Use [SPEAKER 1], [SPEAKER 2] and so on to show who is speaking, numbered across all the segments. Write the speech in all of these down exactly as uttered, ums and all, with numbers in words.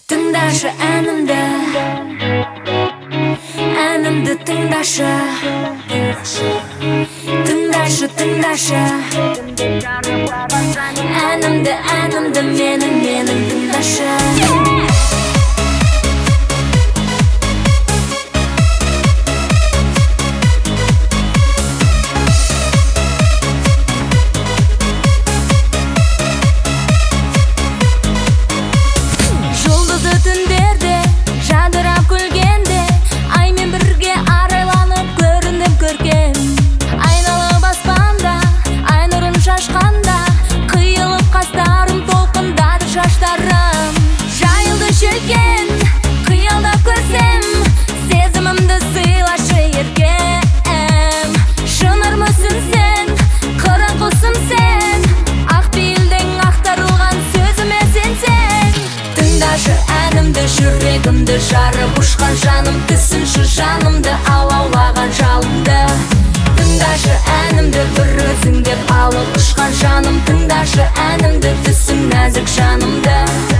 [SPEAKER 1] Тыңдашы әнімді, әнімді тыңдашы. Тыңдашы, тыңдашы әнімді, әнімді менің, менің тыңдашы. Түндерде жадырап күлгенде аймен бірге арайланып көріндім көркем. Айналып аспанда ай нұрын шашқанда қиылып қастарым толқындады шаштарым. Жайылды желкен қиялдап көрсем сезімімді сыйлашы еркем. Шынар мүсін сен, қыран құсым сен, ақ пейілдің ақтарылған сөзіме сенсең. Тыңдашы әнімді, жүрегімді жарып ұшқан жаным, түсінші жанымды алаулаған жалынды. Тыңдашы әнімді, бір өзің деп алып ұшқан жаным. Тыңдашы әнімді, түсің нәзік жанымды.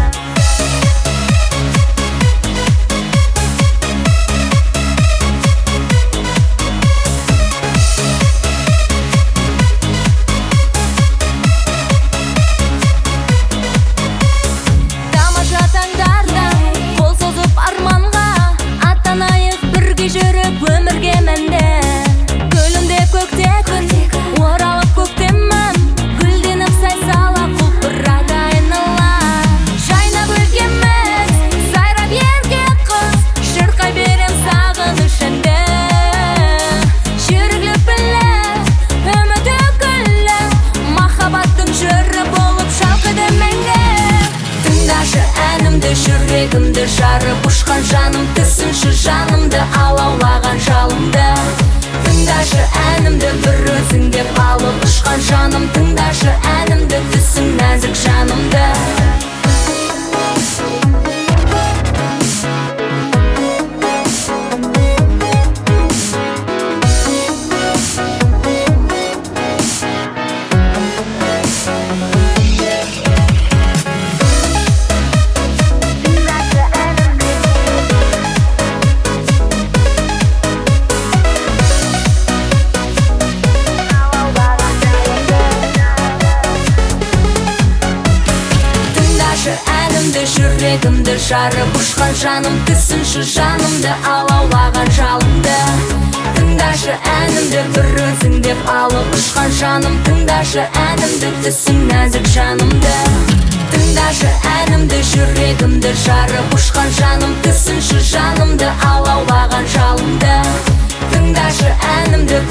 [SPEAKER 1] Өмірге мәнде көлінде көкте күн оралып көктемім, гүлденіп сайсала құлпырады айнала. Жайнап өлкеміз сайрап ерке қыз, шырқай берем сағыныш әнді. Жүрек лүпілі үміт өкілі, махаббаттың жыры болып шалқыды мәңгі. Тыңдашы әнімді, жүрегімді жарып ұшқан жаным, түсінші жанымды алаулаған жалынды. Тыңдашы әнімді, бір өзің деп алып ұшқан жаным. Тыңдашы әнімді, түсің нәзік жанымды. Әнімді, жүрегімді жарып ұшқан жаным, түсінші жанымды алаулаған жалынды. Тыңдашы әнімді, бір өзің деп алып ұшқан жаным. Тыңдашы әнімді, түсің нәзік жанымды. Тыңдашы әнімді, жүрегімді жарып ұшқан жаным, түсінші жанымды алаулаған жалынды. Тыңдашы әнімді,